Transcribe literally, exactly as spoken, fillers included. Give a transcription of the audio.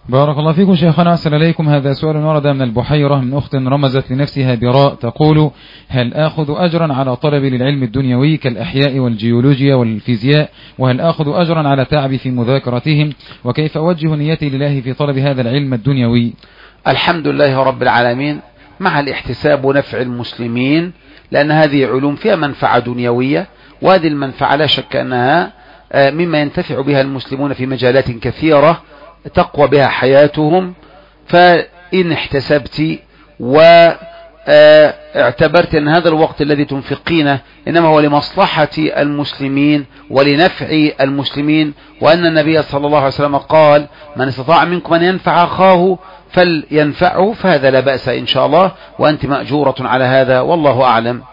بارك الله فيكم شيخنا، أحسن إليكم. هذا سؤال ورد من البحيرة من أخت رمزت لنفسها براء، تقول: هل آخذ أجرا على طلب للعلم الدنيوي كالأحياء والجيولوجيا والفيزياء، وهل آخذ أجرا على تعبي في مذاكرتهم، وكيف أوجه نيتي لله في طلب هذا العلم الدنيوي؟ الحمد لله رب العالمين، مع الاحتساب ونفع المسلمين، لأن هذه علوم فيها منفعة دنيوية، وهذه المنفعة لا شك أنها مما ينتفع بها المسلمون في مجالات كثيرة تقوى بها حياتهم. فإن احتسبت واعتبرت أن هذا الوقت الذي تنفقينه إنما هو لمصلحة المسلمين ولنفع المسلمين، وأن النبي صلى الله عليه وسلم قال: من استطاع منكم أن ينفع أخاه فلينفعه، فهذا لا بأس إن شاء الله، وأنت مأجورة على هذا، والله أعلم.